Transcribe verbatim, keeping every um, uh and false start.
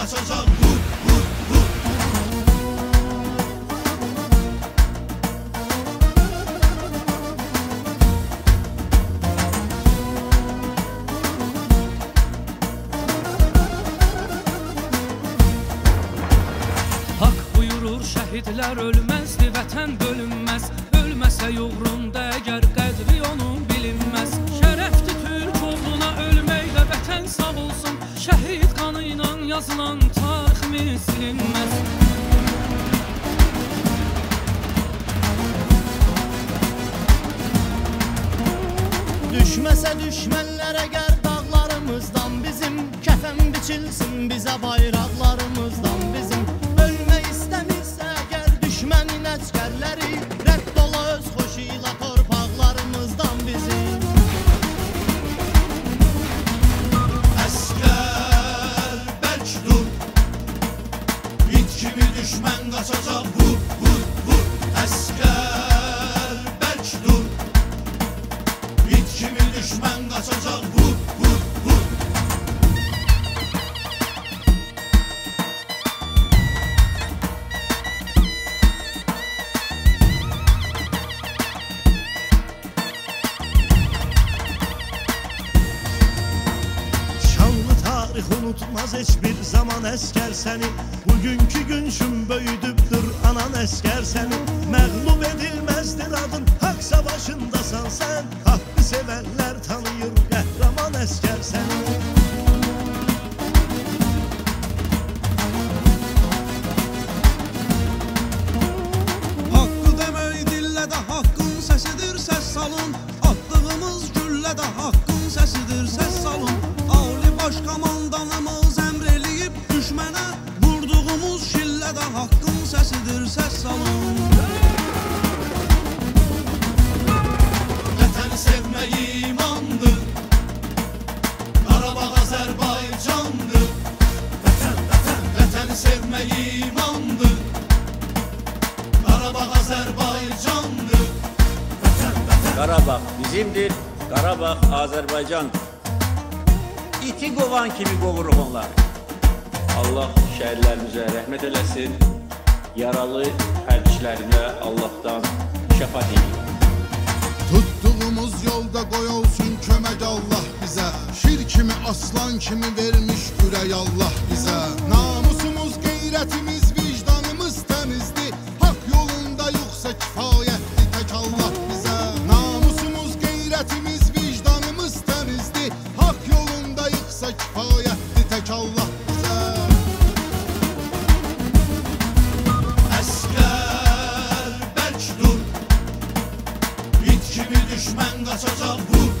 kaçacak. Vur, vur, vur. Hak buyurur şəhidlər ölməzdi, vətən bölünməz. Ölməsə yoğrunda əgər qədri onun bilinməz. Şərəfdir Türk oğluna ölməklə vətən sağ olsun. Şəhid qanı ilə yazılan tariximiz silinməz. Düşməsə düşmənlər əgər dağlarımızdan bizim, kəfən biçilsin bizə bayraqlarımızdan bizim. Ölmək istəmirsə əgər düşmənin əskərləri, rədd ola öz xoşu ilə torpaqlarımızdan bizim. Əskər bərk dur, it kimi düşmən qaçacaq. Vur, vur, vur. Əskər bərk dur, it kimi düşmən qaçacaq. Vur, vur, vur. Şanlı tarix unutmaz heç bir zaman əskər səni. Bugünkü gün şün böyüdübdür anan əskər səni. Məğlub edilməzdir adın, haqq savaşındasan sən. Haqqı sevənlər tanıyır qəhrəman əskər səni. Haqqı demək dillə də haqqın səsidir, səs salın. Attığımız güllə də haqqın səsidir, səs salın. Ali baş komandanımız əmr eləyib düşmənə. Vurduğumuz şillə də haqqın səsidir, səs salın. Vətəni sevmək imandır, Qarabağ Azərbaycandır. Vətən, vətən, vətəni sevmək imandır, Qarabağ Azərbaycandır. Vətən, vətən. Qarabağ bizimdir, Qarabağ Azərbaycandır. İti qovan kimi qovuruq onlar. Allah şəhidlərimizə rəhmət eləsin. Yaralı hərbiçilərimə Allahdan şəfa diləyir. Tuttuğumuz yolda qoy olsun kömək Allah bizə. Şir kimi aslan kimi vermiş ürək Allah bizə. Namusumuz, qeyrətimiz, vicdanımız təmizdir. Haqq yolunda yoxsa kifayətdir tək Allah bizə. Namusumuz, qeyrətimiz, vicdanımız təmizdir. Haqq yolunda yoxsa kifayətdir tək Allah bizə. Əskər bərk dur, it kimi düşmən qaçacaq. Vur,